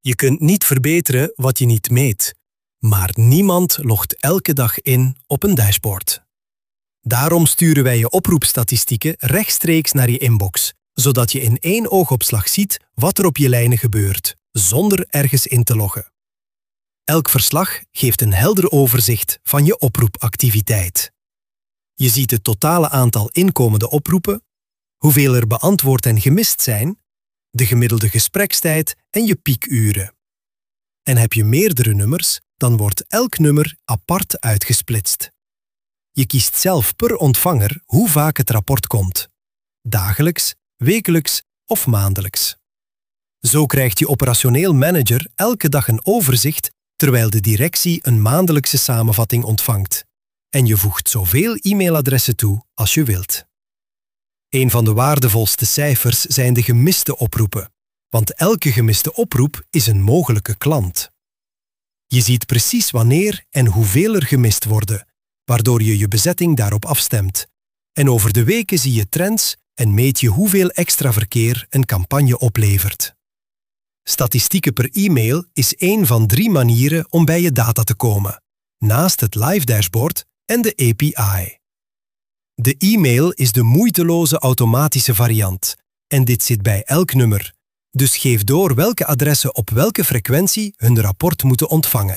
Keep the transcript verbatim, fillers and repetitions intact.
Je kunt niet verbeteren wat je niet meet, maar niemand logt elke dag in op een dashboard. Daarom sturen wij je oproepstatistieken rechtstreeks naar je inbox, zodat je in één oogopslag ziet wat er op je lijnen gebeurt, zonder ergens in te loggen. Elk verslag geeft een helder overzicht van je oproepactiviteit. Je ziet het totale aantal inkomende oproepen, hoeveel er beantwoord en gemist zijn, de gemiddelde gesprekstijd en je piekuren. En heb je meerdere nummers, dan wordt elk nummer apart uitgesplitst. Je kiest zelf per ontvanger hoe vaak het rapport komt. Dagelijks, wekelijks of maandelijks. Zo krijgt je operationeel manager elke dag een overzicht, terwijl de directie een maandelijkse samenvatting ontvangt. En je voegt zoveel e-mailadressen toe als je wilt. Een van de waardevolste cijfers zijn de gemiste oproepen, want elke gemiste oproep is een mogelijke klant. Je ziet precies wanneer en hoeveel er gemist worden, waardoor je je bezetting daarop afstemt. En over de weken zie je trends en meet je hoeveel extra verkeer een campagne oplevert. Statistieken per e-mail is één van drie manieren om bij je data te komen, naast het live dashboard en de A P I. De e-mail is de moeiteloze automatische variant en dit zit bij elk nummer. Dus geef door welke adressen op welke frequentie hun rapport moeten ontvangen.